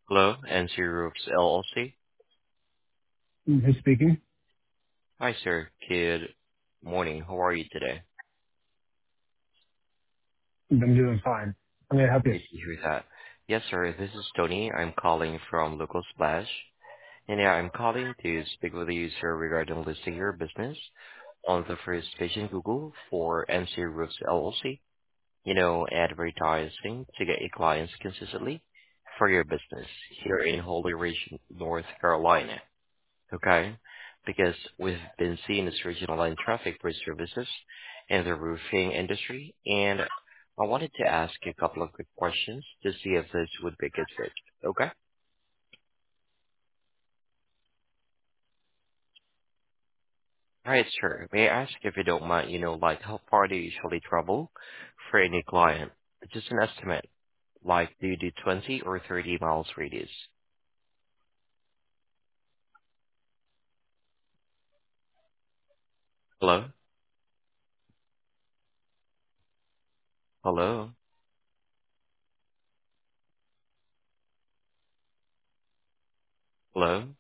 Hello, NC Roofs LLC. Who's speaking? Hi, sir. Good morning. How are you today? I'm doing fine. How may I help you? Great to hear that. Yes, sir. This is Tony. I'm calling from Local Splash. And yeah, I'm calling to speak with you, sir, regarding listing your business on the first page in Google for NC Roofs LLC. Advertising to get your clients consistently for your business here in Holy Ridge, North Carolina. Okay? Because we've been seeing this surge in online traffic for services in the roofing industry, and I wanted to ask you a couple of quick questions to see if this would be a good fit. Okay? All right, sure. May I ask if you don't mind, like how far do you usually travel for any client? Just an estimate. Like, do you do 20 or 30 miles radius? Hello? Hello? Hello?